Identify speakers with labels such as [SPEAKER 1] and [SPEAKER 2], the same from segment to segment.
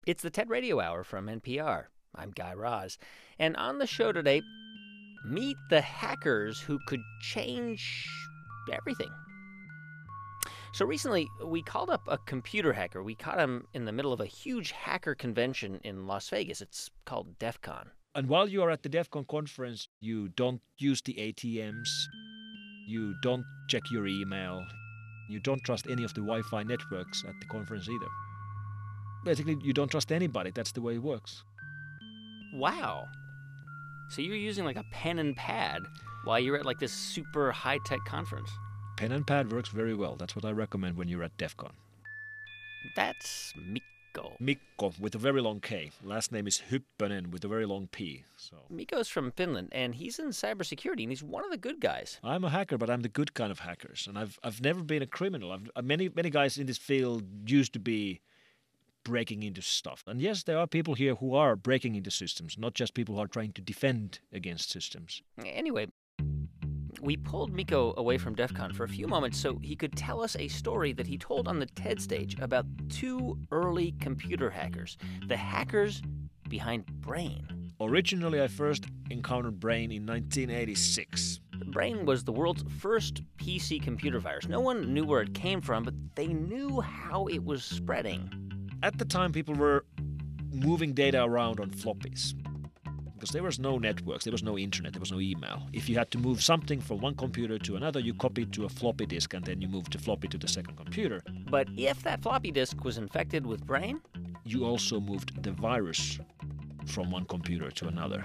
[SPEAKER 1] It's the TED Radio Hour from NPR. I'm Guy Raz. And on the show today, meet the hackers who could change everything. So recently, we called up a computer hacker. We caught him in the middle of a huge hacker convention in Las Vegas. It's called DEF CON.
[SPEAKER 2] And while you are at the DEF CON conference, you don't use the ATMs, you don't check your email, you don't trust any of the Wi-Fi networks at the conference either. Basically, you don't trust anybody. That's the way it works.
[SPEAKER 1] Wow. So you're using like a pen and pad while you're at like this super high-tech conference.
[SPEAKER 2] Pen and pad works very well. That's what I recommend when you're at DEF CON.
[SPEAKER 1] That's Mikko.
[SPEAKER 2] Mikko with a very long K. Last name is Hyppönen with a very long P. So
[SPEAKER 1] Mikko's from Finland, and he's in cybersecurity, and he's one of the good guys.
[SPEAKER 2] I'm a hacker, but I'm the good kind of hackers. And I've never been a criminal. Many guys in this field used to be breaking into stuff. And yes, there are people here who are breaking into systems, not just people who are trying to defend against systems.
[SPEAKER 1] Anyway, we pulled Mikko away from DEF CON for a few moments so he could tell us a story that he told on the TED stage about two early computer hackers, the hackers behind Brain.
[SPEAKER 2] Originally, I first encountered Brain in 1986.
[SPEAKER 1] Brain was the world's first PC computer virus. No one knew where it came from, but they knew how it was spreading.
[SPEAKER 2] At the time, people were moving data around on floppies because there was no networks, there was no internet, there was no email. If you had to move something from one computer to another, you copied to a floppy disk and then you moved the floppy to the second computer.
[SPEAKER 1] But if that floppy disk was infected with Brain,
[SPEAKER 2] you also moved the virus from one computer to another.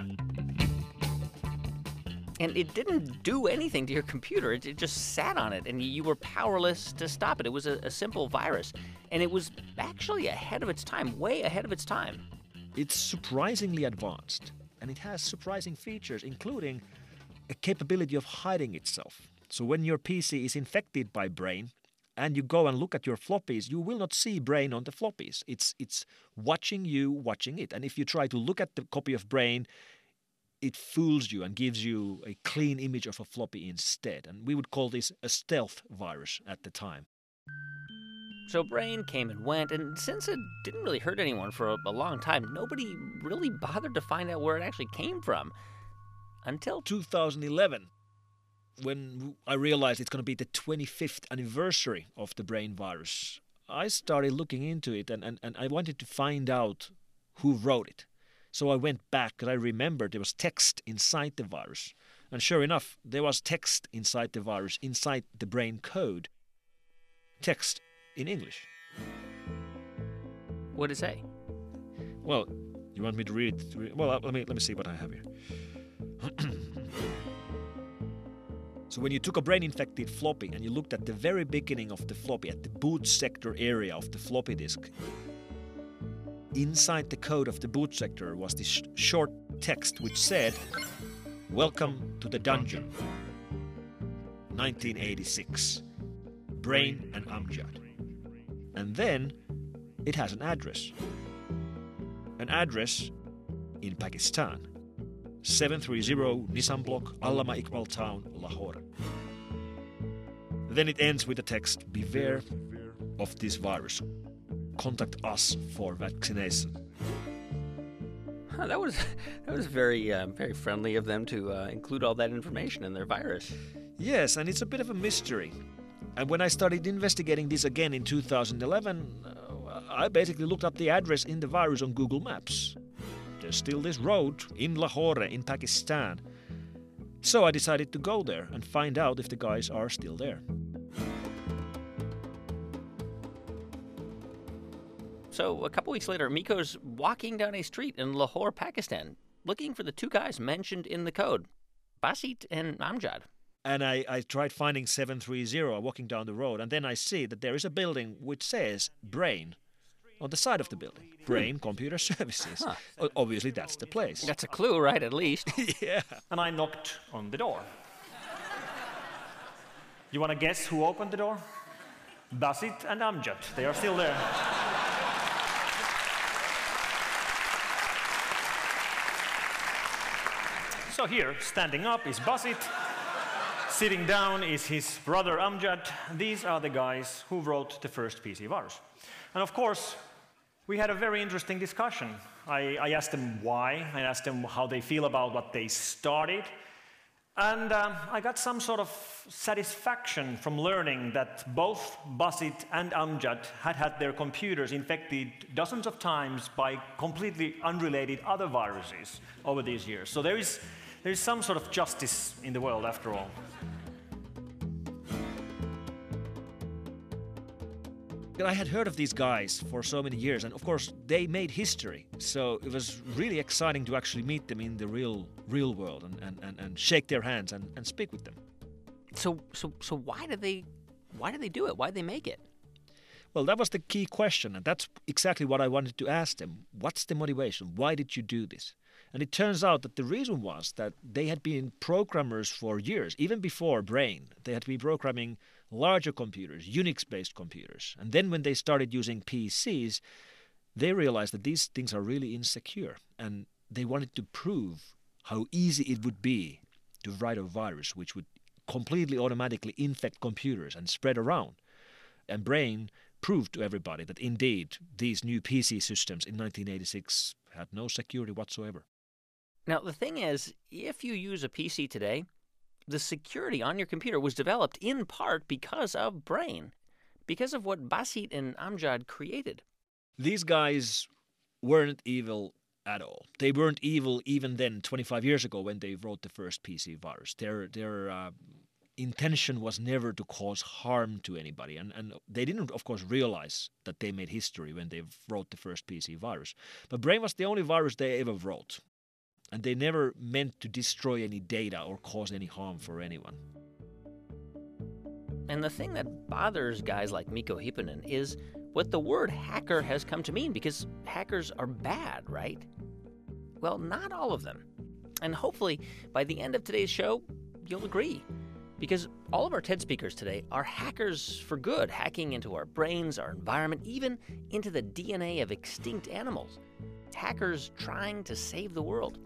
[SPEAKER 1] And it didn't do anything to your computer. It just sat on it, and you were powerless to stop it. It was a simple virus, and it was actually ahead of its time, way ahead of its time.
[SPEAKER 2] It's surprisingly advanced, and it has surprising features, including a capability of hiding itself. So when your PC is infected by Brain, and you go and look at your floppies, you will not see Brain on the floppies. It's watching you, watching it. And if you try to look at the copy of Brain, it fools you and gives you a clean image of a floppy instead. And we would call this a stealth virus at the time.
[SPEAKER 1] So Brain came and went, and since it didn't really hurt anyone for a long time, nobody really bothered to find out where it actually came from. Until
[SPEAKER 2] 2011, when I realized it's going to be the 25th anniversary of the Brain virus, I started looking into it and I wanted to find out who wrote it. So I went back because I remembered there was text inside the virus. And sure enough, there was text inside the virus, inside the Brain code. Text in English.
[SPEAKER 1] what did it say?
[SPEAKER 2] Well, you want me to read it? Well, let me see what I have here. So when you took a brain-infected floppy and you looked at the very beginning of the floppy, at the boot sector area of the floppy disk, inside the code of the boot sector was this short text which said, "Welcome to the dungeon, 1986, Brain and Amjad." And then it has an address. An address in Pakistan. 730 Nissan Block, Allama Iqbal Town, Lahore. Then it ends with the text, "Beware of this virus. Contact us for vaccination."
[SPEAKER 1] Huh, that was very very friendly of them to include all that information in their virus.
[SPEAKER 2] Yes, and it's a bit of a mystery. And when I started investigating this again in 2011, I basically looked up the address in the virus on Google Maps. There's still this road in Lahore in Pakistan. So I decided to go there and find out if the guys are still there.
[SPEAKER 1] So a couple weeks later, Mikko's walking down a street in Lahore, Pakistan, looking for the two guys mentioned in the code, Basit and Amjad.
[SPEAKER 2] And I tried finding 730 walking down the road, and then I see that there is a building which says Brain on the side of the building. Brain Computer Services.
[SPEAKER 1] Huh.
[SPEAKER 2] Obviously, that's the place.
[SPEAKER 1] That's a clue, right, at least?
[SPEAKER 2] Yeah.
[SPEAKER 3] And I knocked on the door. You want to guess who opened the door? Basit and Amjad. They are still there. So here, standing up is Basit. Sitting down is his brother Amjad. These are the guys who wrote the first PC virus. And of course, We had a very interesting discussion. I asked them why, I asked them how they feel about what they started, and I got some sort of satisfaction from learning that both Basit and Amjad had had their computers infected dozens of times by completely unrelated other viruses over these years. So there is some sort of justice in the world after all.
[SPEAKER 2] I had heard of these guys for so many years, and of course they made history. So it was really exciting to actually meet them in the real world and shake their hands and speak with them.
[SPEAKER 1] So why did they do it? Why did they make it?
[SPEAKER 2] Well, that was the key question, and that's exactly what I wanted to ask them. What's the motivation? Why did you do this? And it turns out that the reason was that they had been programmers for years, even before Brain. They had been programming larger computers, Unix-based computers. And then when they started using PCs, they realized that these things are really insecure. And they wanted to prove how easy it would be to write a virus which would completely automatically infect computers and spread around. And Brain proved to everybody that indeed these new PC systems in 1986 had no security whatsoever.
[SPEAKER 1] Now, the thing is, if you use a PC today, the security on your computer was developed in part because of Brain, because of what Basit and Amjad created.
[SPEAKER 2] These guys weren't evil at all. They weren't evil even then, 25 years ago, when they wrote the first PC virus. Their intention was never to cause harm to anybody. And they didn't, of course, realize that they made history when they wrote the first PC virus. But Brain was the only virus they ever wrote. And they never meant to destroy any data or cause any harm for anyone.
[SPEAKER 1] And the thing that bothers guys like Mikko Hyppönen is what the word hacker has come to mean, because hackers are bad, right? Well, not all of them. And hopefully, by the end of today's show, you'll agree. Because all of our TED speakers today are hackers for good, hacking into our brains, our environment, even into the DNA of extinct animals. Hackers trying to save the world.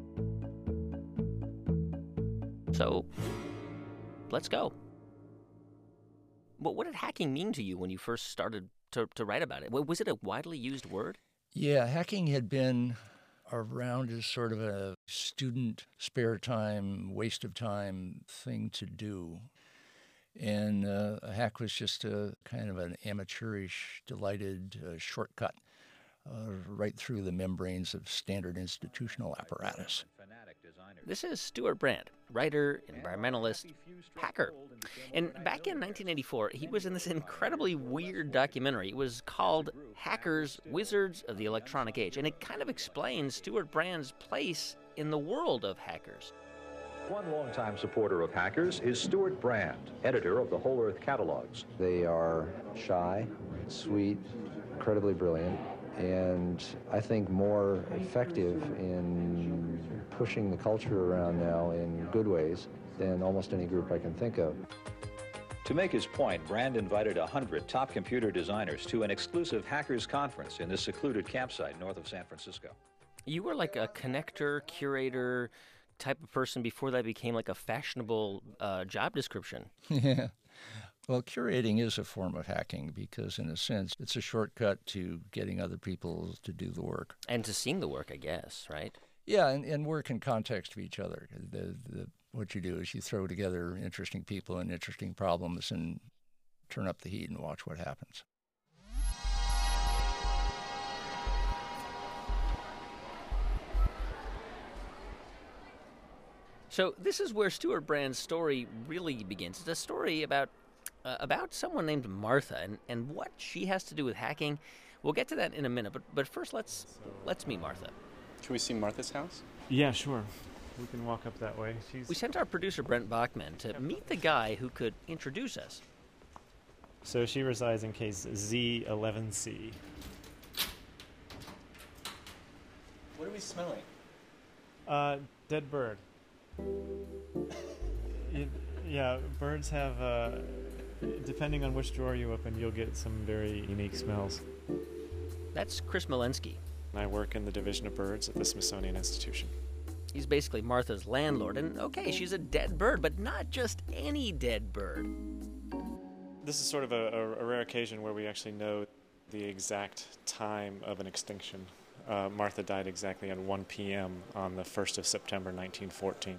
[SPEAKER 1] So, let's go. But what did hacking mean to you when you first started to write about it? Was it a widely used word?
[SPEAKER 4] Yeah, hacking had been around as sort of a student spare time, waste of time thing to do. And a hack was just a kind of an amateurish, delighted shortcut right through the membranes of standard institutional apparatus.
[SPEAKER 1] This is Stewart Brand, writer, environmentalist, hacker. And back in 1984, he was in this incredibly weird documentary. It was called Hackers, Wizards of the Electronic Age, and it kind of explains Stewart Brand's place in the world of hackers.
[SPEAKER 5] One longtime supporter of hackers is Stewart Brand, editor of the Whole Earth catalogs.
[SPEAKER 6] They are shy, sweet, incredibly brilliant, and I think more effective in pushing the culture around now in good ways than almost any group I can think of.
[SPEAKER 5] To make his point, Brand invited 100 top computer designers to an exclusive hackers conference in this secluded campsite north of San Francisco.
[SPEAKER 1] You were like a connector, curator type of person before that became like a fashionable job description.
[SPEAKER 4] Yeah. Well, curating is a form of hacking because, in a sense, it's a shortcut to getting other people to do the work.
[SPEAKER 1] And to seeing the work, I guess, right?
[SPEAKER 4] Yeah, and work in context of each other. What you do is you throw together interesting people and interesting problems and turn up the heat and watch what happens.
[SPEAKER 1] So this is where Stewart Brand's story really begins. It's a story about someone named Martha and what she has to do with hacking. We'll get to that in a minute, but first let's meet Martha.
[SPEAKER 7] Can we see Martha's house?
[SPEAKER 3] Yeah, sure. We can walk up that way.
[SPEAKER 1] We sent our producer Brent Bachman to meet the guy who could introduce us.
[SPEAKER 3] So she resides in case Z11C.
[SPEAKER 7] What are we smelling?
[SPEAKER 3] Dead bird. Yeah, birds have, depending on which drawer you open, you'll get some very unique smells.
[SPEAKER 1] That's Chris Milensky.
[SPEAKER 7] I work in the Division of Birds at the Smithsonian Institution.
[SPEAKER 1] He's basically Martha's landlord, and okay, she's a dead bird, but not just any dead bird.
[SPEAKER 7] This is sort of a rare occasion where we actually know The exact time of an extinction. Martha died exactly at 1 p.m. on the 1st of September 1914.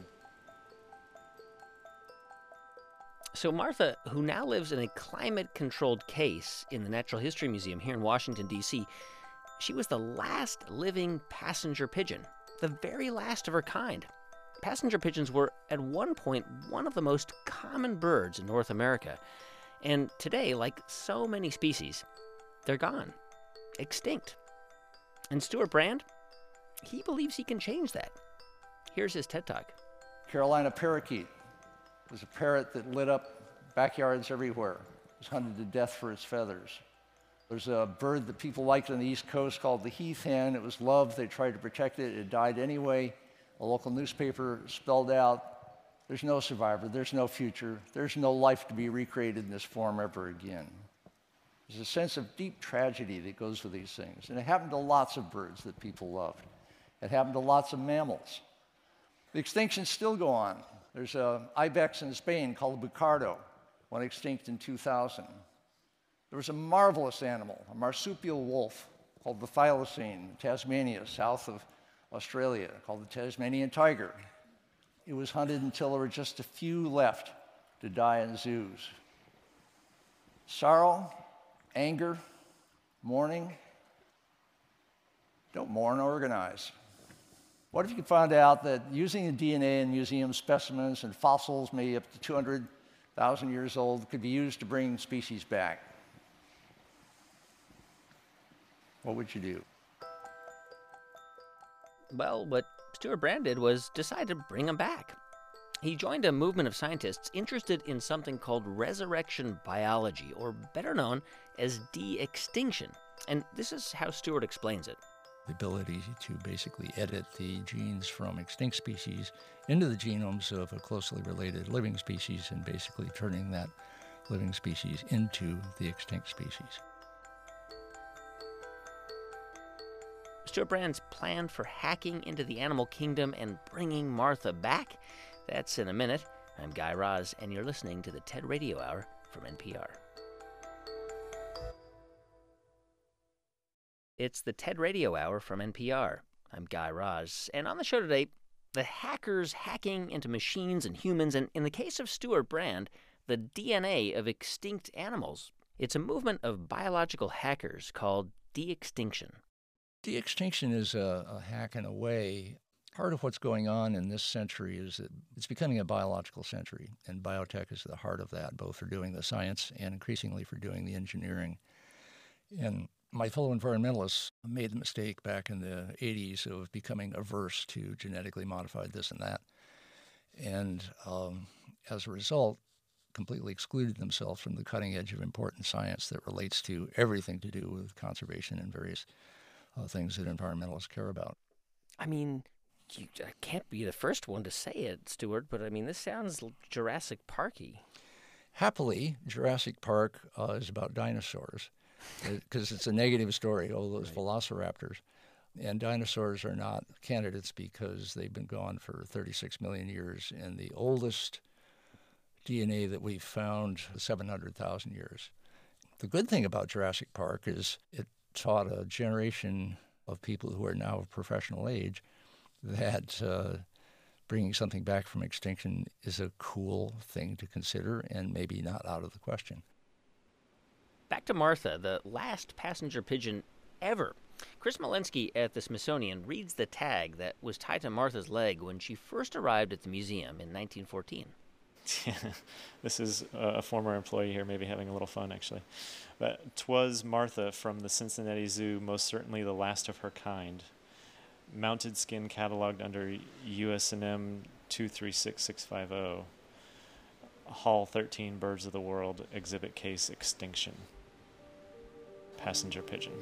[SPEAKER 1] So Martha, who now lives in a climate-controlled case in the Natural History Museum here in Washington, D.C., she was the last living passenger pigeon, the very last of her kind. Passenger pigeons were, at one point, one of the most common birds in North America. And today, like so many species, they're gone, extinct. And Stewart Brand, he believes he can change that. Here's his TED Talk.
[SPEAKER 4] Carolina parakeet was a parrot that lit up backyards everywhere. It was hunted to death for its feathers. There's a bird that people liked on the East Coast called the heath hen. It was loved. They tried to protect it. It died anyway. A local newspaper spelled out, there's no survivor, there's no future, there's no life to be recreated in this form ever again. There's a sense of deep tragedy that goes with these things. And it happened to lots of birds that people loved. It happened to lots of mammals. The extinctions still go on. There's an ibex in Spain called the bucardo, went extinct in 2000. There was a marvelous animal, a marsupial wolf, called the thylacine in Tasmania, south of Australia, called the Tasmanian tiger. It was hunted until there were just a few left to die in zoos. Sorrow, anger, mourning. Don't mourn, organize. What if you found out that using the DNA in museum specimens and fossils, maybe up to 200,000 years old, could be used to bring species back? What would you do?
[SPEAKER 1] Well, what Stewart Brand did was decide to bring them back. He joined a movement of scientists interested in something called resurrection biology, or better known as de-extinction. And this is how Stewart explains it.
[SPEAKER 4] The ability to basically edit the genes from extinct species into the genomes of a closely related living species and basically turning that living species into the extinct species.
[SPEAKER 1] Stewart Brand's plan for hacking into the animal kingdom and bringing Martha back? That's in a minute. I'm Guy Raz, and you're listening to the TED Radio Hour from NPR. It's the TED Radio Hour from NPR. I'm Guy Raz, and on the show today, the hackers hacking into machines and humans, and in the case of Stewart Brand, the DNA of extinct animals. It's a movement of biological hackers called de-extinction.
[SPEAKER 4] De-extinction is a hack in a way. Part of what's going on in this century is that it's becoming a biological century, and biotech is at the heart of that, both for doing the science and increasingly for doing the engineering. And my fellow environmentalists made the mistake back in the 80s of becoming averse to genetically modified this and that, and as a result, completely excluded themselves from the cutting edge of important science that relates to everything to do with conservation and various things that environmentalists care about.
[SPEAKER 1] I mean, I can't be the first one to say it, Stewart, but I mean, this sounds Jurassic Parky.
[SPEAKER 4] Happily, Jurassic Park is about dinosaurs, because it's a negative story, all those velociraptors. And dinosaurs are not candidates because they've been gone for 36 million years, and the oldest DNA that we've found is 700,000 years. The good thing about Jurassic Park is it taught a generation of people who are now of professional age that bringing something back from extinction is a cool thing to consider and maybe not out of the question.
[SPEAKER 1] Back to Martha, the last passenger pigeon ever. Chris Malinsky at the Smithsonian reads the tag that was tied to Martha's leg when she first arrived at the museum in 1914.
[SPEAKER 7] This is a former employee here, maybe having a little fun, actually. But 'twas Martha from the Cincinnati Zoo, most certainly the last of her kind. Mounted skin cataloged under USNM 236650. Hall 13, Birds of the World, exhibit case extinction. Passenger pigeon.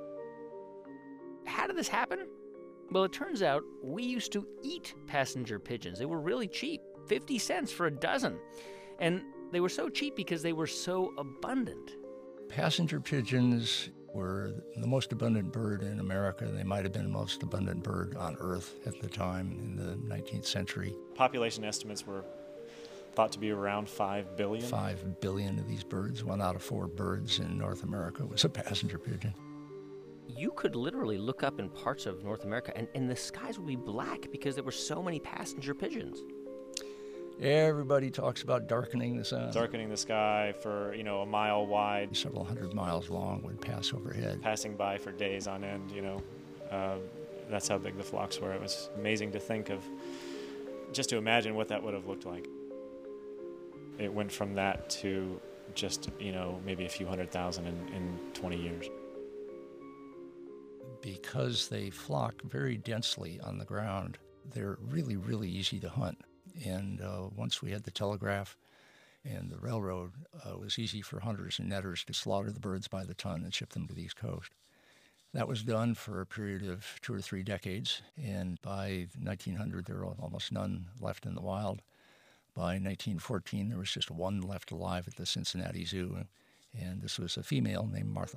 [SPEAKER 1] How did this happen? Well, it turns out we used to eat passenger pigeons. They were really cheap, 50 cents for a dozen. And they were so cheap because they were so abundant.
[SPEAKER 4] Passenger pigeons were the most abundant bird in America. They might have been the most abundant bird on Earth at the time in the 19th century.
[SPEAKER 7] Population estimates were thought to be around 5 billion.
[SPEAKER 4] 5 billion of these birds. 1 out of 4 birds in North America was a passenger pigeon.
[SPEAKER 1] You could literally look up in parts of North America, and the skies would be black because there were so many passenger pigeons.
[SPEAKER 4] Everybody talks about darkening the sun.
[SPEAKER 7] Darkening the sky for, a mile wide.
[SPEAKER 4] Several hundred miles long would pass overhead.
[SPEAKER 7] Passing by for days on end, That's how big the flocks were. It was amazing to think of, just to imagine what that would have looked like. It went from that to just, maybe a few 100,000 in 20 years.
[SPEAKER 4] Because they flock very densely on the ground, they're really, really easy to hunt. And once we had the telegraph and the railroad, it was easy for hunters and netters to slaughter the birds by the ton and ship them to the East Coast. That was done for a period of 2 or 3 decades, and by 1900 there were almost none left in the wild. By 1914 there was just 1 left alive at the Cincinnati Zoo, and this was a female named Martha.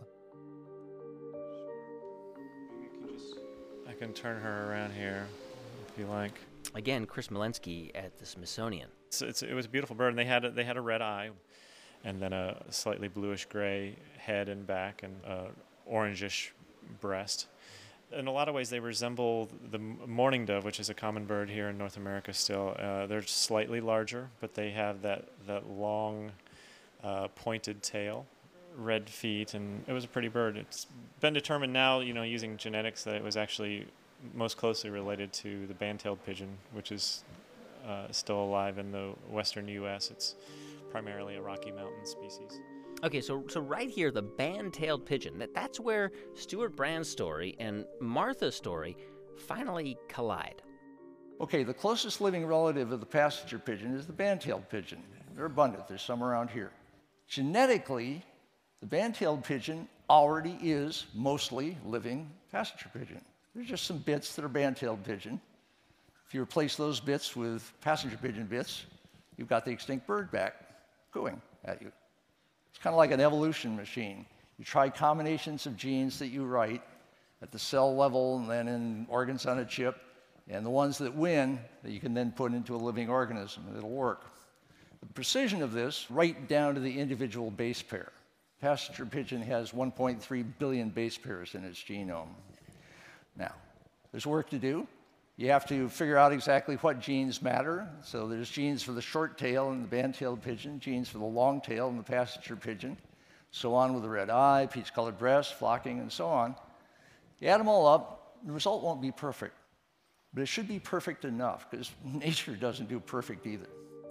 [SPEAKER 7] I can turn her around here if you like.
[SPEAKER 1] Again, Chris Malensky at the Smithsonian.
[SPEAKER 7] It was a beautiful bird, and they had a red eye, and then a slightly bluish-gray head and back, and orangish breast. In a lot of ways, they resemble the mourning dove, which is a common bird here in North America still. They're slightly larger, but they have that long, pointed tail, red feet, and it was a pretty bird. It's been determined now, using genetics, that it was actually most closely related to the band-tailed pigeon, which is still alive in the western U.S. It's primarily a Rocky Mountain species.
[SPEAKER 1] Okay, so right here, the band-tailed pigeon, that's where Stewart Brand's story and Martha's story finally collide.
[SPEAKER 8] Okay, the closest living relative of the passenger pigeon is the band-tailed pigeon. They're abundant. There's some around here. Genetically, the band-tailed pigeon already is mostly living passenger pigeon. There's just some bits that are band-tailed pigeon. If you replace those bits with passenger pigeon bits, you've got the extinct bird back cooing at you. It's kind of like an evolution machine. You try combinations of genes that you write at the cell level and then in organs on a chip, and the ones that win that you can then put into a living organism, and it'll work. The precision of this, right down to the individual base pair. Passenger pigeon has 1.3 billion base pairs in its genome. Now, there's work to do. You have to figure out exactly what genes matter. So there's genes for the short tail in the band-tailed pigeon, genes for the long tail in the passenger pigeon, so on with the red eye, peach-colored breast, flocking, and so on. You add them all up, the result won't be perfect. But it should be perfect enough, because nature doesn't do perfect either.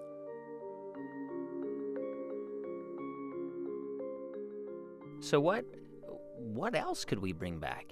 [SPEAKER 1] So what else could we bring back?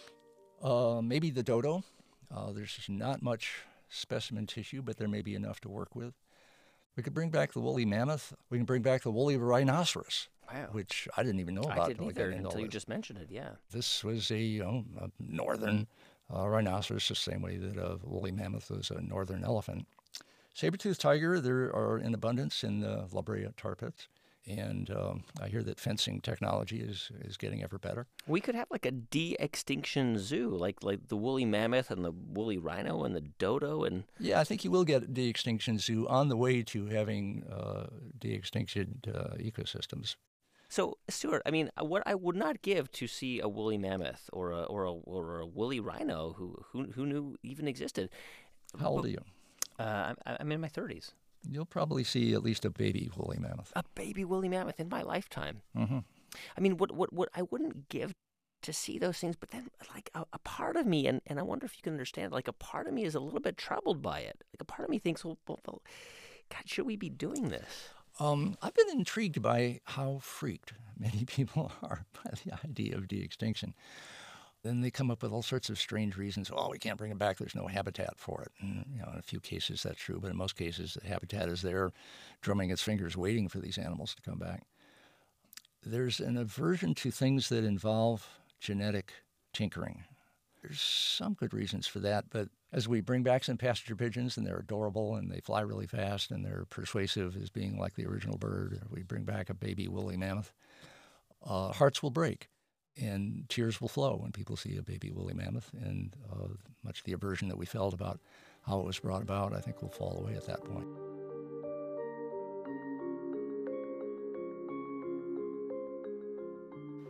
[SPEAKER 4] Maybe the dodo. There's not much specimen tissue, but there may be enough to work with. We could bring back the woolly mammoth. We can bring back the woolly rhinoceros,
[SPEAKER 1] Wow.
[SPEAKER 4] which I didn't even know about.
[SPEAKER 1] I didn't either until you just mentioned it, yeah.
[SPEAKER 4] This was a northern rhinoceros, the same way that a woolly mammoth was a northern elephant. Saber-toothed tiger, there are in abundance in the La Brea tar pits. And I hear that fencing technology is getting ever better.
[SPEAKER 1] We could have like a de-extinction zoo, like the woolly mammoth and the woolly rhino and the dodo and...
[SPEAKER 4] Yeah, I think you will get a de-extinction zoo on the way to having de-extinction ecosystems.
[SPEAKER 1] So, Stewart, I mean, what I would not give to see a woolly mammoth or a woolly rhino who knew even existed.
[SPEAKER 4] How old are you?
[SPEAKER 1] I'm in my 30s.
[SPEAKER 4] You'll probably see at least a baby woolly mammoth.
[SPEAKER 1] A baby woolly mammoth in my lifetime.
[SPEAKER 4] Mm-hmm.
[SPEAKER 1] I mean, what I wouldn't give to see those things, but then like a part of me, and I wonder if you can understand, like a part of me is a little bit troubled by it. Like a part of me thinks, well God, should we be doing this?
[SPEAKER 4] I've been intrigued by how freaked many people are by the idea of de-extinction. Then they come up with all sorts of strange reasons. Oh, we can't bring it back. There's no habitat for it. And, in a few cases that's true, but in most cases the habitat is there, drumming its fingers, waiting for these animals to come back. There's an aversion to things that involve genetic tinkering. There's some good reasons for that, but as we bring back some passenger pigeons, and they're adorable, and they fly really fast, and they're persuasive as being like the original bird, or we bring back a baby woolly mammoth, hearts will break. And tears will flow when people see a baby woolly mammoth, and much of the aversion that we felt about how it was brought about, I think, will fall away at that point.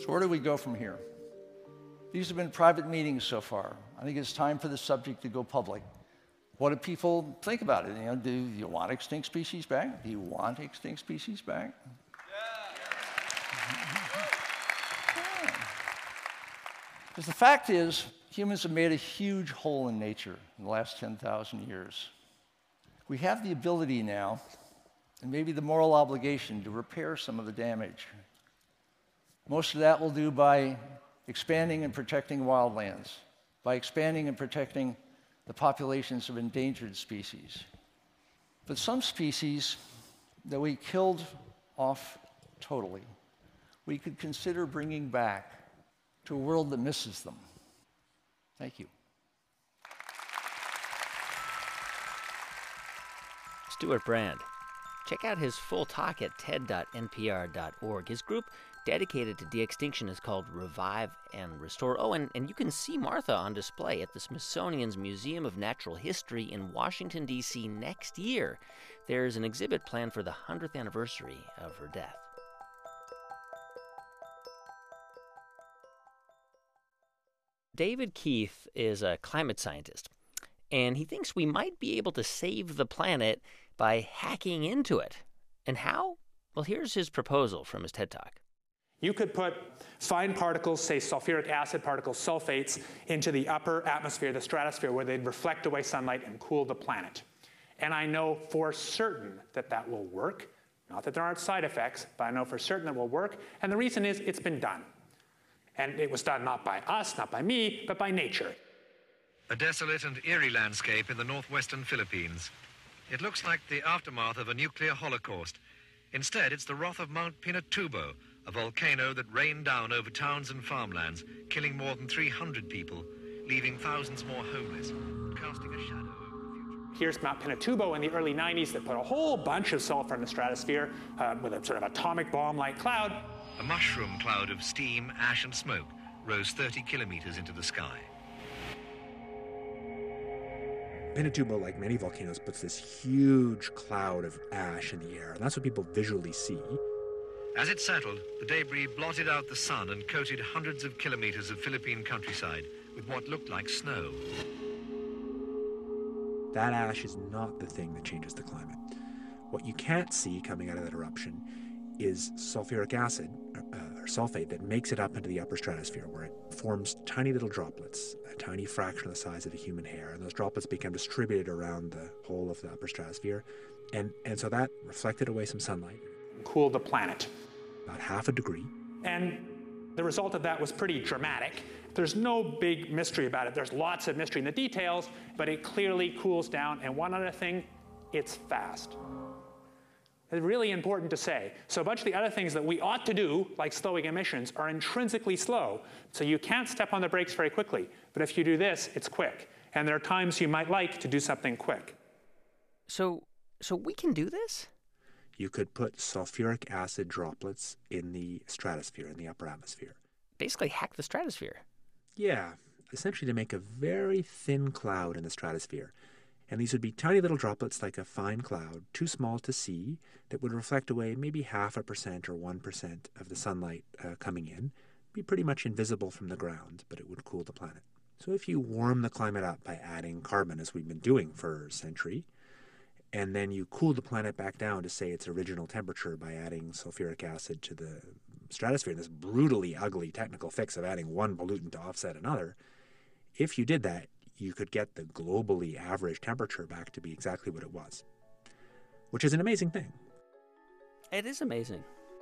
[SPEAKER 8] So where do we go from here? These have been private meetings so far. I think it's time for the subject to go public. What do people think about it? You know, do you want extinct species back? Do you want extinct species back? Because the fact is, humans have made a huge hole in nature in the last 10,000 years. We have the ability now, and maybe the moral obligation, to repair some of the damage. Most of that we'll do by expanding and protecting wildlands, by expanding and protecting the populations of endangered species. But some species that we killed off totally, we could consider bringing back to a world that misses them. Thank you.
[SPEAKER 1] Stewart Brand. Check out his full talk at ted.npr.org. His group dedicated to de-extinction is called Revive and Restore. Oh, and you can see Martha on display at the Smithsonian's Museum of Natural History in Washington, D.C. next year. There's an exhibit planned for the 100th anniversary of her death. David Keith is a climate scientist, and he thinks we might be able to save the planet by hacking into it. And how? Well, here's his proposal from his TED Talk.
[SPEAKER 9] You could put fine particles, say sulfuric acid particles, sulfates, into the upper atmosphere, the stratosphere, where they'd reflect away sunlight and cool the planet. And I know for certain that that will work. Not that there aren't side effects, but I know for certain that will work. And the reason is it's been done. And it was done not by us, not by me, but by nature.
[SPEAKER 10] A desolate and eerie landscape in the northwestern Philippines. It looks like the aftermath of a nuclear holocaust. Instead, it's the wrath of Mount Pinatubo, a volcano that rained down over towns and farmlands, killing more than 300 people, leaving thousands more homeless, casting a shadow over the future.
[SPEAKER 9] Here's Mount Pinatubo in the early 90s that put a whole bunch of sulfur in the stratosphere with a sort of atomic bomb-like cloud.
[SPEAKER 10] A mushroom cloud of steam, ash and smoke rose 30 kilometers into the sky.
[SPEAKER 11] Pinatubo, like many volcanoes, puts this huge cloud of ash in the air, and that's what people visually see.
[SPEAKER 10] As it settled, the debris blotted out the sun and coated hundreds of kilometers of Philippine countryside with what looked like snow.
[SPEAKER 11] That ash is not the thing that changes the climate. What you can't see coming out of that eruption is sulfuric acid, or sulfate, that makes it up into the upper stratosphere, where it forms tiny little droplets, a tiny fraction of the size of a human hair, and those droplets become distributed around the whole of the upper stratosphere, and so that reflected away some sunlight.
[SPEAKER 9] Cooled the planet.
[SPEAKER 11] About half a degree.
[SPEAKER 9] And the result of that was pretty dramatic. There's no big mystery about it. There's lots of mystery in the details, but it clearly cools down. And one other thing, it's fast. It's really important to say. So a bunch of the other things that we ought to do, like slowing emissions, are intrinsically slow. So you can't step on the brakes very quickly. But if you do this, it's quick. And there are times you might like to do something quick.
[SPEAKER 1] So we can do this?
[SPEAKER 11] You could put sulfuric acid droplets in the stratosphere, in the upper atmosphere.
[SPEAKER 1] Basically hack the stratosphere.
[SPEAKER 11] Yeah, essentially to make a very thin cloud in the stratosphere. And these would be tiny little droplets like a fine cloud, too small to see, that would reflect away maybe 0.5% or 1% of the sunlight coming in. Be pretty much invisible from the ground, but it would cool the planet. So if you warm the climate up by adding carbon, as we've been doing for a century, and then you cool the planet back down to, say, its original temperature by adding sulfuric acid to the stratosphere, this brutally ugly technical fix of adding one pollutant to offset another, if you did that, you could get the globally average temperature back to be exactly what it was, which is an amazing thing.
[SPEAKER 1] It is amazing.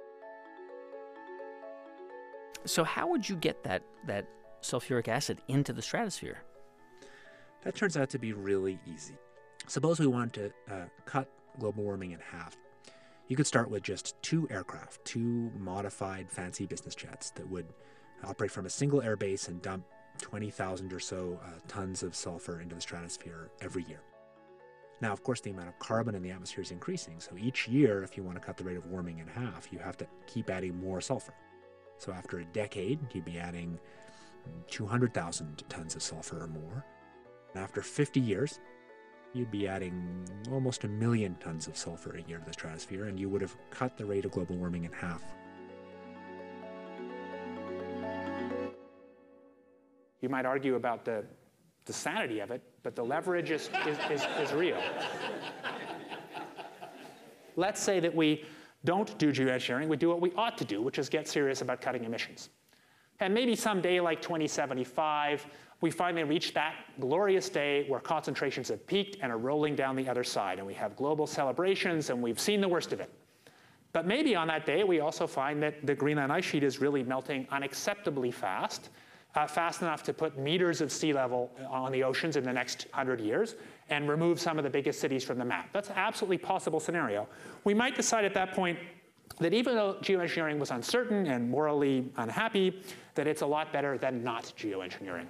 [SPEAKER 1] So how would you get that sulfuric acid into the stratosphere?
[SPEAKER 11] That turns out to be really easy. Suppose we want to cut global warming in half. You could start with just 2 aircraft, 2 modified fancy business jets that would operate from a single airbase and dump 20,000 or so tons of sulfur into the stratosphere every year. Now, of course, the amount of carbon in the atmosphere is increasing, so each year, if you want to cut the rate of warming in half, you have to keep adding more sulfur. So after a decade, you'd be adding 200,000 tons of sulfur or more. And after 50 years, you'd be adding almost 1 million tons of sulfur a year to the stratosphere, and you would have cut the rate of global warming in half.
[SPEAKER 9] You might argue about the sanity of it, but the leverage is real. Let's say that we don't do geoengineering, we do what we ought to do, which is get serious about cutting emissions. And maybe someday, like 2075, we finally reach that glorious day where concentrations have peaked and are rolling down the other side, and we have global celebrations, and we've seen the worst of it. But maybe on that day, we also find that the Greenland ice sheet is really melting unacceptably fast, fast enough to put meters of sea level on the oceans in the next 100 years and remove some of the biggest cities from the map. That's an absolutely possible scenario. We might decide at that point that even though geoengineering was uncertain and morally unhappy, that it's a lot better than not geoengineering.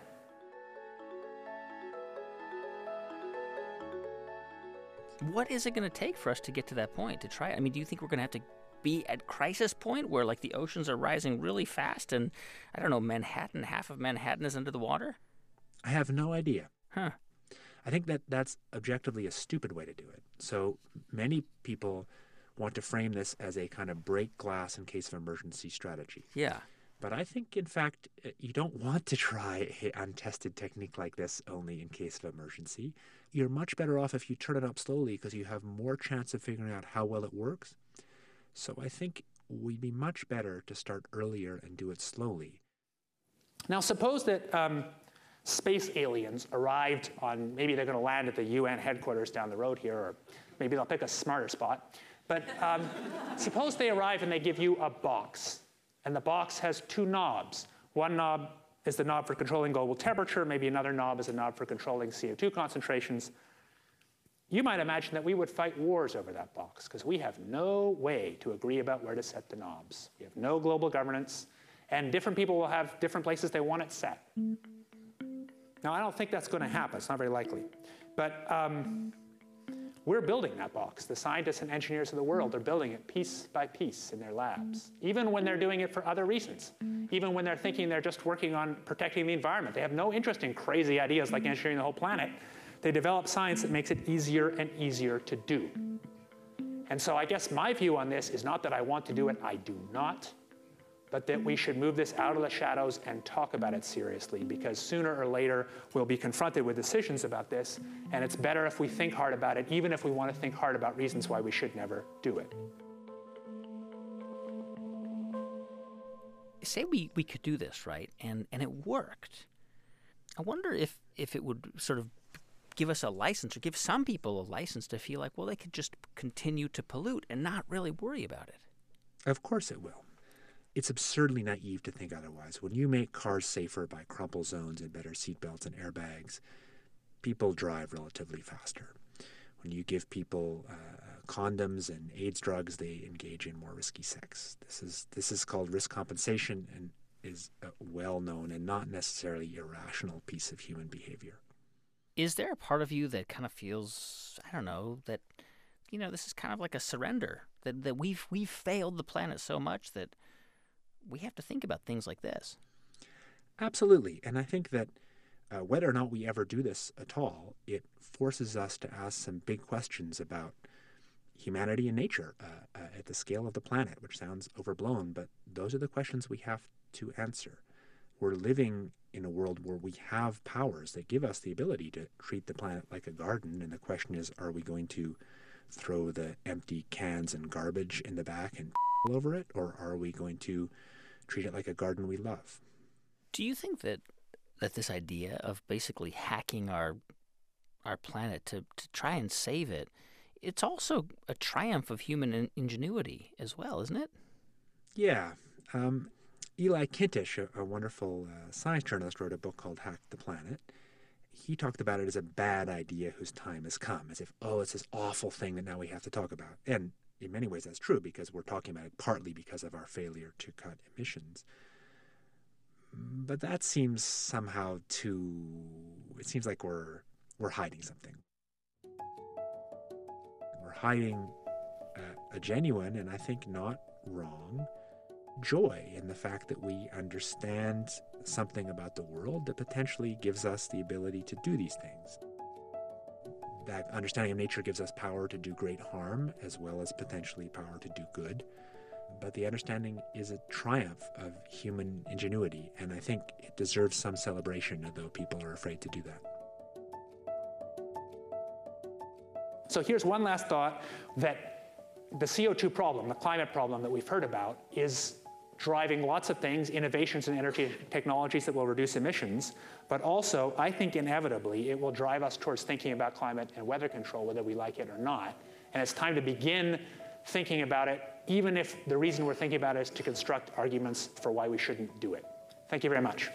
[SPEAKER 1] What is it going to take for us to get to that point, to try it? I mean, do you think we're going to have to be at crisis point where, like, the oceans are rising really fast and, I don't know, Manhattan, half of Manhattan is under the water?
[SPEAKER 11] I have no idea.
[SPEAKER 1] Huh.
[SPEAKER 11] I think that's objectively a stupid way to do it. So many people want to frame this as a kind of break glass in case of emergency strategy.
[SPEAKER 1] Yeah.
[SPEAKER 11] But I think, in fact, you don't want to try an untested technique like this only in case of emergency. You're much better off if you turn it up slowly because you have more chance of figuring out how well it works. So I think we'd be much better to start earlier and do it slowly.
[SPEAKER 9] Now, suppose that space aliens arrived on, maybe they're going to land at the UN headquarters down the road here, or maybe they'll pick a smarter spot. But suppose they arrive and they give you a box, and the box has two knobs. One knob is the knob for controlling global temperature, maybe another knob is a knob for controlling CO2 concentrations. You might imagine that we would fight wars over that box because we have no way to agree about where to set the knobs. We have no global governance, and different people will have different places they want it set. Now, I don't think that's going to happen. It's not very likely. But we're building that box. The scientists and engineers of the world are building it piece by piece in their labs, even when they're doing it for other reasons, even when they're thinking they're just working on protecting the environment. They have no interest in crazy ideas like engineering the whole planet. They develop science that makes it easier and easier to do. And so I guess my view on this is not that I want to do it, I do not, but that we should move this out of the shadows and talk about it seriously, because sooner or later we'll be confronted with decisions about this, and it's better if we think hard about it, even if we want to think hard about reasons why we should never do it.
[SPEAKER 1] Say we could do this, right, and it worked. I wonder if it would sort of give us a license, or give some people a license to feel like, well, they could just continue to pollute and not really worry about it.
[SPEAKER 11] Of course it will. It's absurdly naive to think otherwise. When you make cars safer by crumple zones and better seatbelts and airbags, people drive relatively faster. When you give people condoms and AIDS drugs, they engage in more risky sex. This is called risk compensation and is a well-known and not necessarily irrational piece of human behavior.
[SPEAKER 1] Is there a part of you that kind of feels, I don't know, that, you know, this is kind of like a surrender, that we've failed the planet so much that we have to think about things like this?
[SPEAKER 11] Absolutely. And I think that whether or not we ever do this at all, it forces us to ask some big questions about humanity and nature at the scale of the planet, which sounds overblown, but those are the questions we have to answer. We're living in a world where we have powers that give us the ability to treat the planet like a garden, and the question is, are we going to throw the empty cans and garbage in the back and all over it, or are we going to treat it like a garden we love?
[SPEAKER 1] Do you think that this idea of basically hacking our planet to try and save it, it's also a triumph of human ingenuity as well, isn't it?
[SPEAKER 11] Yeah. Eli Kintish, a wonderful science journalist, wrote a book called Hack the Planet. He talked about it as a bad idea whose time has come, as if, oh, it's this awful thing that now we have to talk about. And in many ways that's true, because we're talking about it partly because of our failure to cut emissions. But that seems somehow it seems like we're hiding something. We're hiding a genuine, and I think not wrong, joy in the fact that we understand something about the world that potentially gives us the ability to do these things. That understanding of nature gives us power to do great harm as well as potentially power to do good. but the understanding is a triumph of human ingenuity, and I think it deserves some celebration, although people are afraid to do that.
[SPEAKER 9] So here's one last thought, that the CO2 problem, the climate problem that we've heard about, is driving lots of things, innovations in energy technologies that will reduce emissions, but also, I think inevitably, it will drive us towards thinking about climate and weather control, whether we like it or not. And it's time to begin thinking about it, even if the reason we're thinking about it is to construct arguments for why we shouldn't do it. Thank you very much.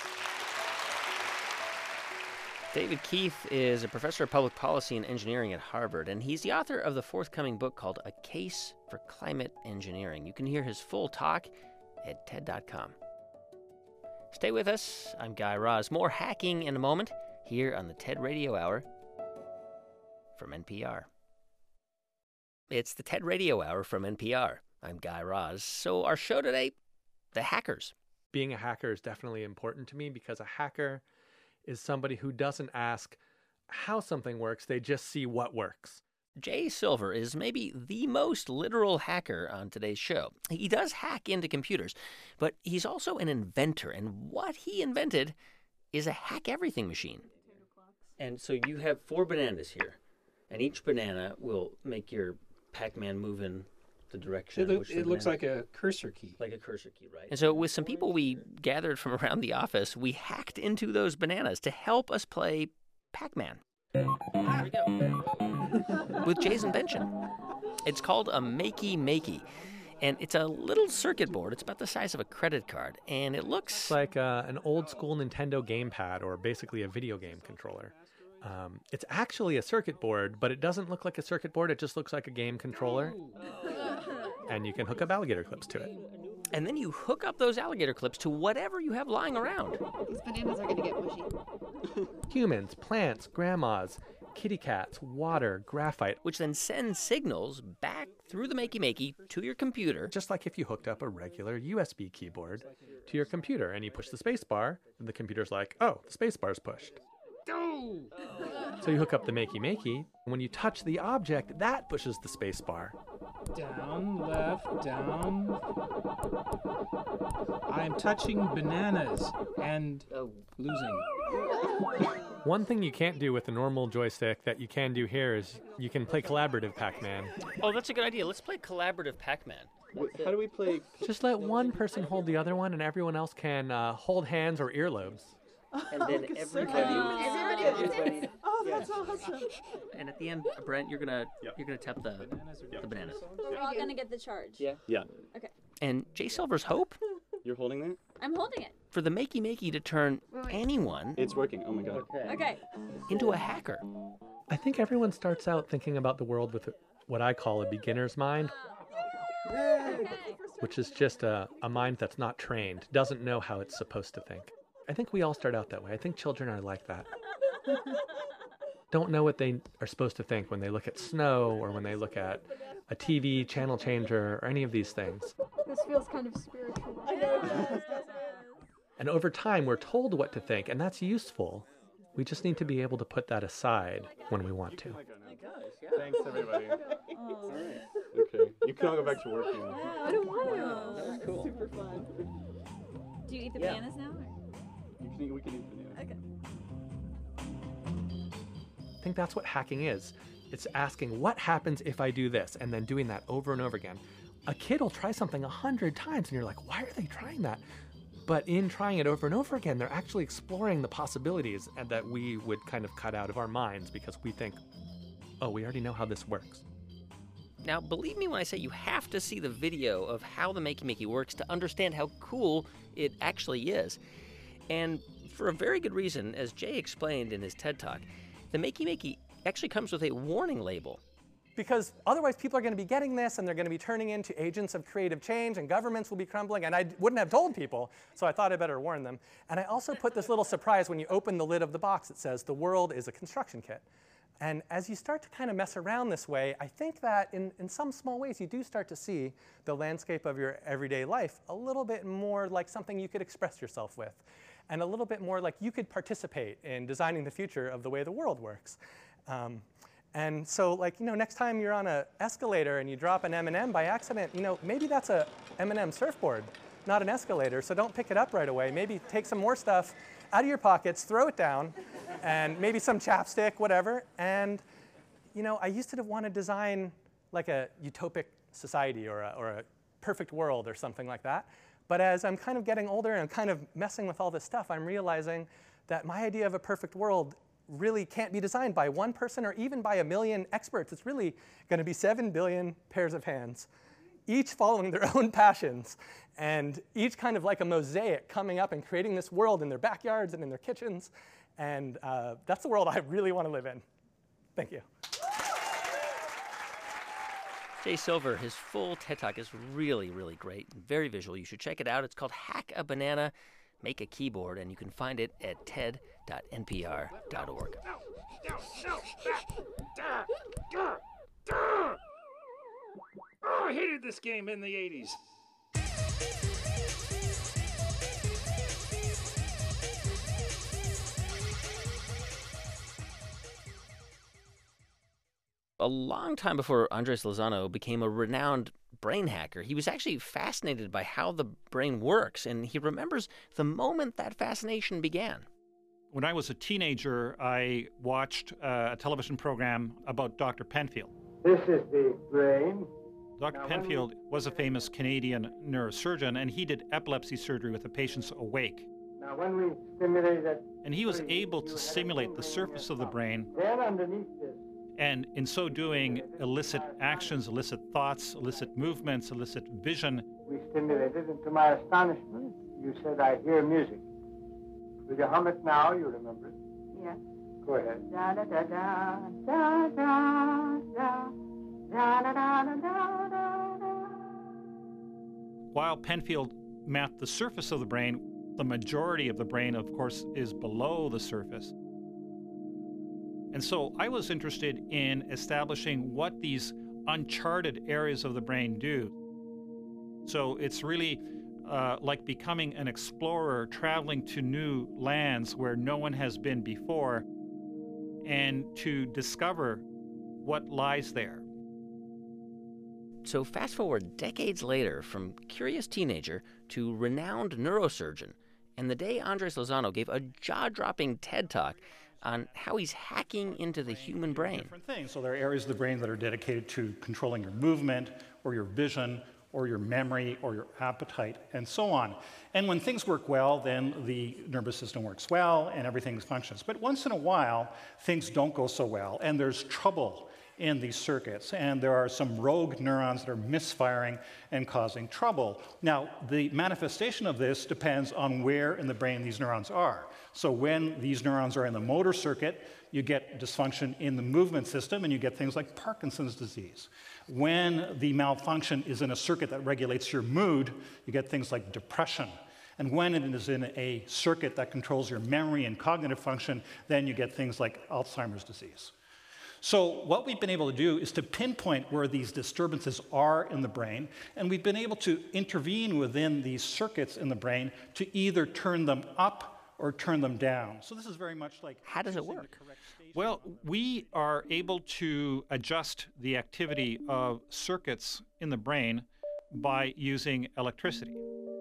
[SPEAKER 1] David Keith is a professor of public policy and engineering at Harvard, and he's the author of the forthcoming book called A Case for Climate Engineering. You can hear his full talk at TED.com. Stay with us. I'm Guy Raz. More hacking in a moment here on the TED Radio Hour from NPR. It's the TED Radio Hour from NPR. I'm Guy Raz. So our show today, the hackers.
[SPEAKER 12] Being a hacker is definitely important to me because a hacker is somebody who doesn't ask how something works, they just see what works.
[SPEAKER 1] Jay Silver is maybe the most literal hacker on today's show. He does hack into computers, but he's also an inventor, and what he invented is a hack-everything machine. And so you have 4 bananas here, and each banana will make your Pac-Man move in the direction.
[SPEAKER 13] It looks like a cursor key.
[SPEAKER 1] Like a cursor key, right? And so with some people we gathered from around the office, we hacked into those bananas to help us play Pac-Man. Here we go. With Jay's invention. It's called a Makey, and it's a little circuit board. It's about the size of a credit card, and it looks
[SPEAKER 12] like an old-school Nintendo gamepad, or basically a video game controller. It's actually a circuit board, but it doesn't look like a circuit board. It just looks like a game controller. And you can hook up alligator clips to it.
[SPEAKER 1] And then you hook up those alligator clips to whatever you have lying around.
[SPEAKER 14] These bananas are going to get mushy.
[SPEAKER 12] Humans, plants, grandmas, kitty cats, water, graphite.
[SPEAKER 1] Which then sends signals back through the Makey to your computer.
[SPEAKER 12] Just like if you hooked up a regular USB keyboard to your computer and you push the space bar, and the computer's like, oh, the space bar's pushed.
[SPEAKER 14] Go!
[SPEAKER 12] So you hook up the Makey, and when you touch the object, that pushes the space bar.
[SPEAKER 13] Down, left, down. I'm touching bananas and losing.
[SPEAKER 12] One thing you can't do with a normal joystick that you can do here is you can play collaborative Pac-Man.
[SPEAKER 1] Oh, that's a good idea. Let's play collaborative Pac-Man.
[SPEAKER 13] How do we play?
[SPEAKER 12] Just let one person hold the other one, and everyone else can hold hands or earlobes.
[SPEAKER 1] And then everybody.
[SPEAKER 14] Oh, that's awesome.
[SPEAKER 1] And at the end, Brent, you're gonna tap the bananas.
[SPEAKER 14] We're all gonna get the charge.
[SPEAKER 13] Yeah.
[SPEAKER 14] Okay.
[SPEAKER 1] And Jay Silver's hope.
[SPEAKER 13] You're holding that?
[SPEAKER 14] I'm holding it.
[SPEAKER 1] For the Makey to turn anyone.
[SPEAKER 13] It's working. Oh my god.
[SPEAKER 14] Okay.
[SPEAKER 1] Into a hacker.
[SPEAKER 12] I think everyone starts out thinking about the world with what I call a beginner's mind. Which is just a mind that's not trained, doesn't know how it's supposed to think. I think we all start out that way. I think children are like that. Don't know what they are supposed to think when they look at snow or when they look at a TV channel changer or any of these things.
[SPEAKER 14] This feels kind of spiritual. I know it does.
[SPEAKER 12] And over time, we're told what to think, and that's useful. We just need to be able to put that aside when we want to.
[SPEAKER 13] Thanks, everybody. All right. Okay. You can all go back to work now.
[SPEAKER 14] I don't want to.
[SPEAKER 1] That was cool.
[SPEAKER 14] Super fun. Do you eat the bananas now?
[SPEAKER 13] We can eat bananas.
[SPEAKER 14] Okay.
[SPEAKER 12] I think that's what hacking is. It's asking, what happens if I do this? And then doing that over and over again. A kid will try something 100 times, and you're like, why are they trying that? But in trying it over and over again, they're actually exploring the possibilities that we would kind of cut out of our minds because we think, oh, we already know how this works.
[SPEAKER 1] Now, believe me when I say you have to see the video of how the Makey works to understand how cool it actually is. And for a very good reason, as Jay explained in his TED Talk, the Makey actually comes with a warning label.
[SPEAKER 15] Because otherwise people are going to be getting this and they're going to be turning into agents of creative change and governments will be crumbling, and I wouldn't have told people, so I thought I better warn them. And I also put this little surprise when you open the lid of the box. It says, the world is a construction kit. And as you start to kind of mess around this way, I think that in some small ways you do start to see the landscape of your everyday life a little bit more like something you could express yourself with, and a little bit more like you could participate in designing the future of the way the world works. And so, like, next time you're on an escalator and you drop an M&M by accident, maybe that's a M&M surfboard, not an escalator. So don't pick it up right away. Maybe take some more stuff out of your pockets, throw it down, and maybe some chapstick, whatever. And, I used to want to design like a utopic society or a perfect world or something like that. But as I'm kind of getting older and I'm kind of messing with all this stuff, I'm realizing that my idea of a perfect world really can't be designed by one person or even by a million experts. It's really going to be 7 billion pairs of hands, each following their own passions, and each kind of like a mosaic coming up and creating this world in their backyards and in their kitchens. And that's the world I really want to live in. Thank you.
[SPEAKER 1] Jay Silver, his full TED Talk is really, really great. Very visual. You should check it out. It's called Hack a Banana, Make a Keyboard, and you can find it at ted.npr.org.
[SPEAKER 16] Oh, I hated this game in the 80s.
[SPEAKER 1] A long time before Andres Lozano became a renowned brain hacker, he was actually fascinated by how the brain works, and he remembers the moment that fascination began.
[SPEAKER 17] When I was a teenager, I watched a television program about Dr. Penfield.
[SPEAKER 18] This is the brain.
[SPEAKER 17] Dr. Penfield was a famous Canadian neurosurgeon, and he did epilepsy surgery with the patients awake.
[SPEAKER 18] Now, when we stimulate that,
[SPEAKER 17] and he was able to stimulate the surface of the brain,
[SPEAKER 18] then underneath this,
[SPEAKER 17] and in so doing, elicit actions, elicit thoughts, elicit movements, elicit vision.
[SPEAKER 18] We stimulated, and to my astonishment, you said, I hear music. Will you hum it now? You remember it?
[SPEAKER 19] Yeah.
[SPEAKER 18] Go ahead.
[SPEAKER 19] Da da da da da da da da da da da da.
[SPEAKER 17] While Penfield mapped the surface of the brain, the majority of the brain, of course, is below the surface. And so I was interested in establishing what these uncharted areas of the brain do. So it's really like becoming an explorer, traveling to new lands where no one has been before, and to discover what lies there.
[SPEAKER 1] So fast forward decades later, from curious teenager to renowned neurosurgeon, and the day Andres Lozano gave a jaw-dropping TED Talk on how he's hacking into the human brain.
[SPEAKER 17] Different things. So there are areas of the brain that are dedicated to controlling your movement or your vision or your memory or your appetite and so on. And when things work well, then the nervous system works well and everything functions. But once in a while, things don't go so well and there's trouble in these circuits, and there are some rogue neurons that are misfiring and causing trouble. Now, the manifestation of this depends on where in the brain these neurons are. So when these neurons are in the motor circuit, you get dysfunction in the movement system, and you get things like Parkinson's disease. When the malfunction is in a circuit that regulates your mood, you get things like depression. And when it is in a circuit that controls your memory and cognitive function, then you get things like Alzheimer's disease. So what we've been able to do is to pinpoint where these disturbances are in the brain, and we've been able to intervene within these circuits in the brain to either turn them up or turn them down. So this is very much like...
[SPEAKER 1] How does it work?
[SPEAKER 17] Well, we are able to adjust the activity of circuits in the brain by using electricity.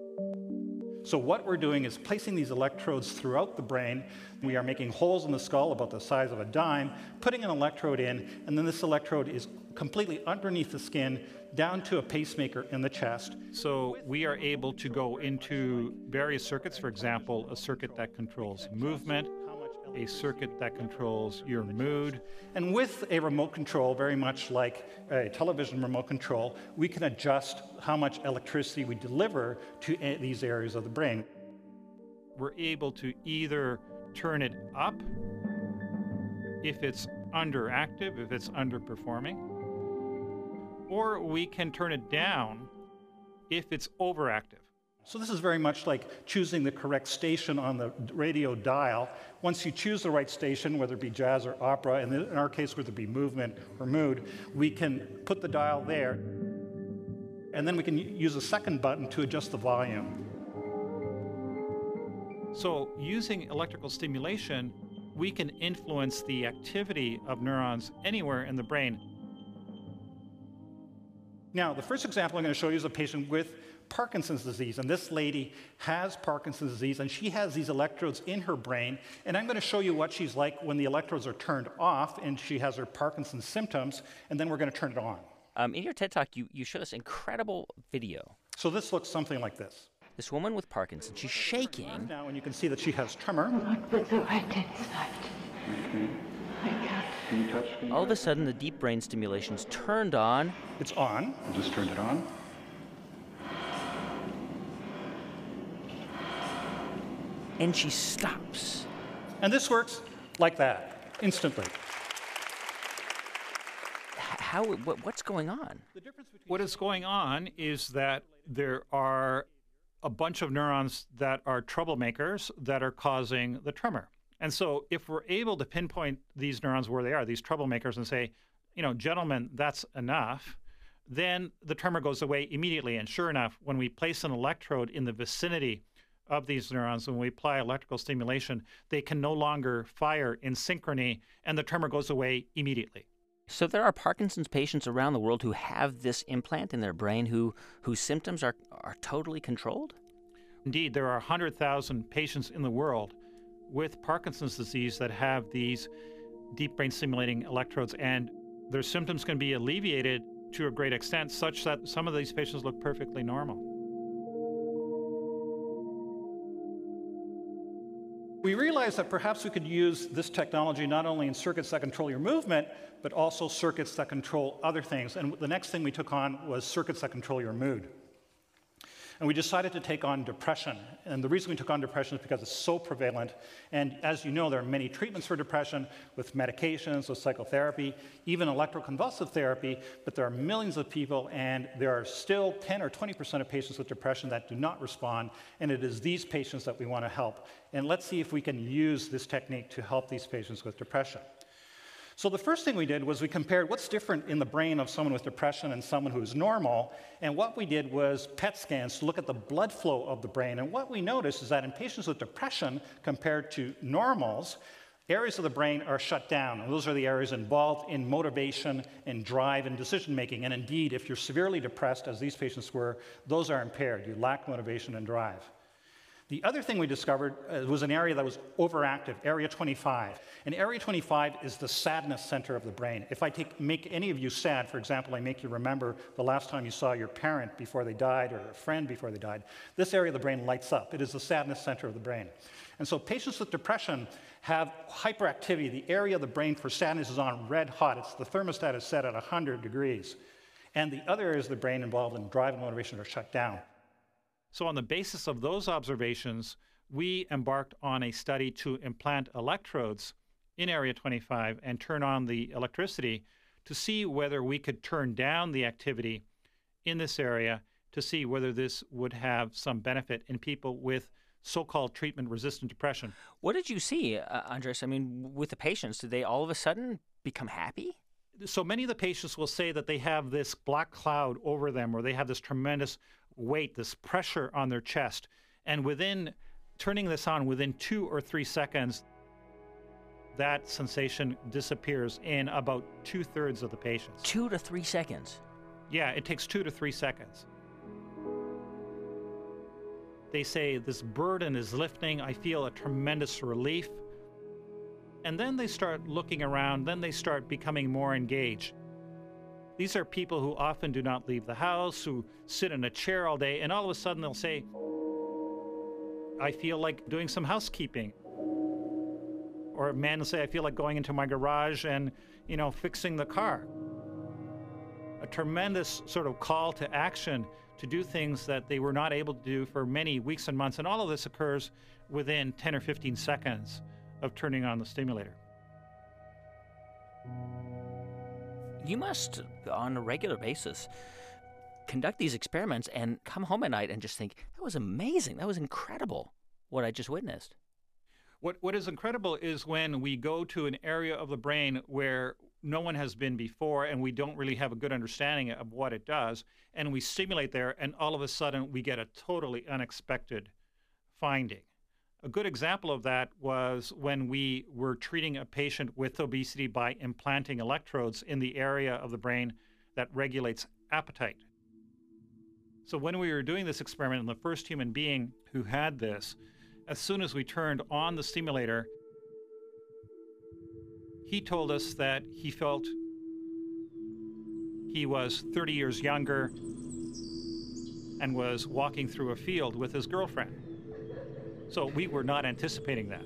[SPEAKER 17] So what we're doing is placing these electrodes throughout the brain. We are making holes in the skull about the size of a dime, putting an electrode in, and then this electrode is completely underneath the skin down to a pacemaker in the chest. So we are able to go into various circuits, for example, a circuit that controls movement, a circuit that controls your mood. And with a remote control, very much like a television remote control, we can adjust how much electricity we deliver to these areas of the brain. We're able to either turn it up if it's underactive, if it's underperforming, or we can turn it down if it's overactive. So this is very much like choosing the correct station on the radio dial. Once you choose the right station, whether it be jazz or opera, and in our case, whether it be movement or mood, we can put the dial there, and then we can use a second button to adjust the volume. So using electrical stimulation, we can influence the activity of neurons anywhere in the brain.
[SPEAKER 20] Now, the first example I'm going to show you is a patient with Parkinson's disease. And this lady has Parkinson's disease, and she has these electrodes in her brain. And I'm going to show you what she's like when the electrodes are turned off and she has her Parkinson's symptoms, and then we're going to turn it on.
[SPEAKER 1] In your TED Talk, you showed us incredible video.
[SPEAKER 20] So this looks something like this.
[SPEAKER 1] This woman with Parkinson's, she's shaking.
[SPEAKER 20] Now, and you can see that she has tremor.
[SPEAKER 13] Can you touch me?
[SPEAKER 1] All of a sudden, the deep brain stimulation's turned on.
[SPEAKER 20] It's on.
[SPEAKER 13] I just turned it on.
[SPEAKER 1] And she stops.
[SPEAKER 20] And this works like that, instantly.
[SPEAKER 1] What's going on?
[SPEAKER 17] What is going on is that there are a bunch of neurons that are troublemakers that are causing the tremor. And so if we're able to pinpoint these neurons where they are, these troublemakers, and say, gentlemen, that's enough, then the tremor goes away immediately. And sure enough, when we place an electrode in the vicinity of these neurons, when we apply electrical stimulation, they can no longer fire in synchrony, and the tremor goes away immediately.
[SPEAKER 1] So there are Parkinson's patients around the world who have this implant in their brain whose symptoms are totally controlled?
[SPEAKER 17] Indeed, there are 100,000 patients in the world with Parkinson's disease that have these deep brain stimulating electrodes, and their symptoms can be alleviated to a great extent, such that some of these patients look perfectly normal.
[SPEAKER 20] We realized that perhaps we could use this technology not only in circuits that control your movement, but also circuits that control other things. And the next thing we took on was circuits that control your mood. And we decided to take on depression. And the reason we took on depression is because it's so prevalent. And as you know, there are many treatments for depression with medications, with psychotherapy, even electroconvulsive therapy. But there are millions of people, and there are still 10 or 20% of patients with depression that do not respond. And it is these patients that we want to help. And let's see if we can use this technique to help these patients with depression. So the first thing we did was we compared what's different in the brain of someone with depression and someone who's normal. And what we did was PET scans to look at the blood flow of the brain. And what we noticed is that in patients with depression compared to normals, areas of the brain are shut down. And those are the areas involved in motivation and drive and decision making. And indeed, if you're severely depressed, as these patients were, those are impaired. You lack motivation and drive. The other thing we discovered was an area that was overactive, Area 25. And Area 25 is the sadness center of the brain. If I make any of you sad, for example, I make you remember the last time you saw your parent before they died or a friend before they died, this area of the brain lights up. It is the sadness center of the brain. And so patients with depression have hyperactivity. The area of the brain for sadness is on red hot. The thermostat is set at 100 degrees. And the other areas of the brain involved in drive and motivation are shut down.
[SPEAKER 17] So on the basis of those observations, we embarked on a study to implant electrodes in Area 25 and turn on the electricity to see whether we could turn down the activity in this area to see whether this would have some benefit in people with so-called treatment-resistant depression.
[SPEAKER 1] What did you see, Andres? I mean, with the patients, did they all of a sudden become happy?
[SPEAKER 17] So many of the patients will say that they have this black cloud over them, or they have this tremendous weight, this pressure on their chest. And within turning this on, within 2 or 3 seconds, that sensation disappears in about 2/3 of the patients.
[SPEAKER 1] 2 to 3 seconds?
[SPEAKER 17] Yeah, it takes 2 to 3 seconds. They say, this burden is lifting, I feel a tremendous relief. And then they start looking around, then they start becoming more engaged. These are people who often do not leave the house, who sit in a chair all day, and all of a sudden they'll say, I feel like doing some housekeeping. Or a man will say, I feel like going into my garage and, fixing the car. A tremendous sort of call to action to do things that they were not able to do for many weeks and months. And all of this occurs within 10 or 15 seconds of turning on the stimulator.
[SPEAKER 1] You must, on a regular basis, conduct these experiments and come home at night and just think, that was amazing, that was incredible, what I just witnessed.
[SPEAKER 17] What is incredible is when we go to an area of the brain where no one has been before and we don't really have a good understanding of what it does, and we stimulate there, and all of a sudden we get a totally unexpected finding. A good example of that was when we were treating a patient with obesity by implanting electrodes in the area of the brain that regulates appetite. So when we were doing this experiment in the first human being who had this, as soon as we turned on the stimulator, he told us that he felt he was 30 years younger and was walking through a field with his girlfriend. So we were not anticipating that.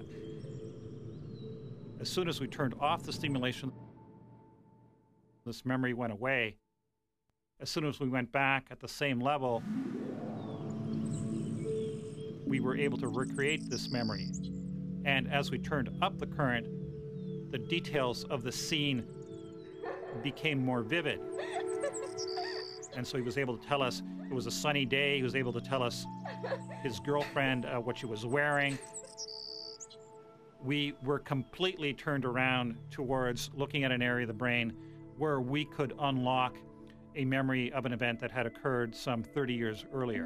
[SPEAKER 17] As soon as we turned off the stimulation, this memory went away. As soon as we went back at the same level, we were able to recreate this memory. And as we turned up the current, the details of the scene became more vivid. And so he was able to tell us it was a sunny day. He was able to tell us his girlfriend, what she was wearing. We were completely turned around towards looking at an area of the brain where we could unlock a memory of an event that had occurred some 30 years earlier.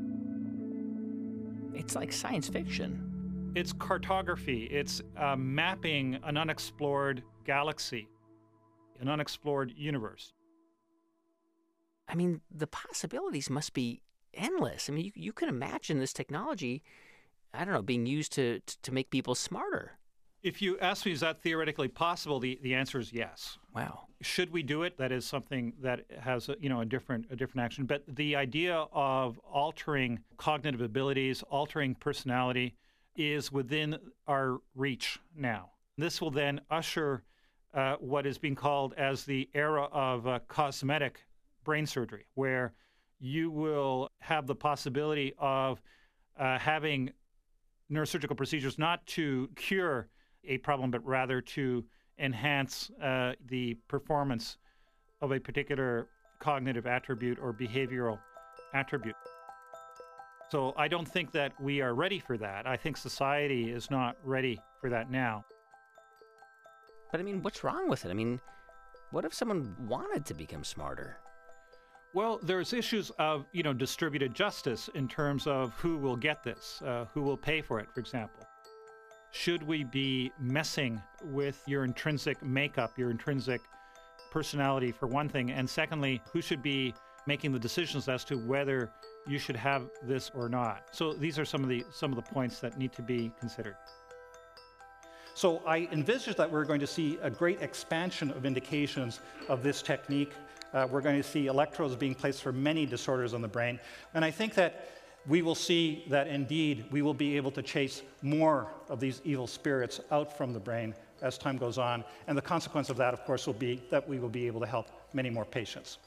[SPEAKER 1] It's like science fiction.
[SPEAKER 17] It's cartography. It's mapping an unexplored galaxy, an unexplored universe.
[SPEAKER 1] I mean, the possibilities must be endless. I mean, you can imagine this technology, I don't know, being used to make people smarter.
[SPEAKER 17] If you ask me, is that theoretically possible? The answer is yes.
[SPEAKER 1] Wow.
[SPEAKER 17] Should we do it? That is something that has a different action. But the idea of altering cognitive abilities, altering personality, is within our reach now. This will then usher what is being called as the era of cosmetic brain surgery, where you will have the possibility of having neurosurgical procedures not to cure a problem, but rather to enhance the performance of a particular cognitive attribute or behavioral attribute. So I don't think that we are ready for that. I think society is not ready for that now.
[SPEAKER 1] But I mean, what's wrong with it? I mean, what if someone wanted to become smarter?
[SPEAKER 17] Well, there's issues of, distributed justice in terms of who will get this, who will pay for it, for example. Should we be messing with your intrinsic makeup, your intrinsic personality, for one thing? And secondly, who should be making the decisions as to whether you should have this or not? So these are some of the points that need to be considered.
[SPEAKER 20] So I envisage that we're going to see a great expansion of indications of this technique. We're going to see electrodes being placed for many disorders on the brain. And I think that we will see that indeed we will be able to chase more of these evil spirits out from the brain as time goes on. And the consequence of that, of course, will be that we will be able to help many more patients.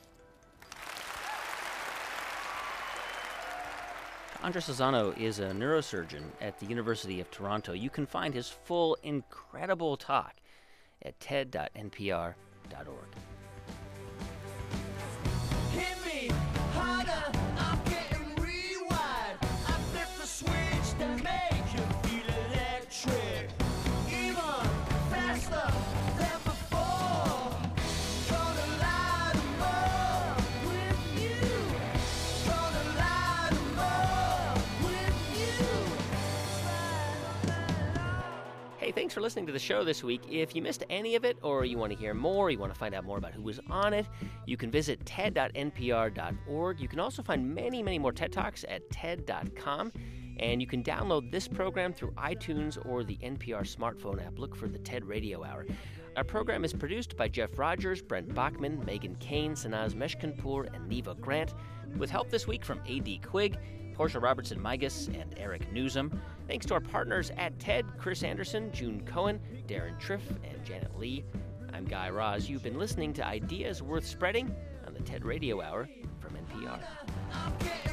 [SPEAKER 1] Andres Lozano is a neurosurgeon at the University of Toronto. You can find his full, incredible talk at ted.npr.org.
[SPEAKER 21] Hit me harder, I'm getting rewired. I flip the switch that makes you feel electric. Even faster than before. Gonna light 'em up with you. Gonna light 'em up with you.
[SPEAKER 1] Hey, thanks for listening to the show this week. If you missed any of it, or you want to hear more, you want to find out more about who was on it, you can visit ted.npr.org. You can also find many, many more TED Talks at ted.com. And you can download this program through iTunes or the NPR smartphone app. Look for the TED Radio Hour. Our program is produced by Jeff Rogers, Brent Bachman, Megan Kane, Sanaz Meshkinpour, and Neva Grant, with help this week from A.D. Quigg, Portia Robertson-Migas, and Eric Newsom. Thanks to our partners at TED, Chris Anderson, June Cohen, Darren Triff, and Janet Lee. I'm Guy Raz. You've been listening to Ideas Worth Spreading on the TED Radio Hour from NPR.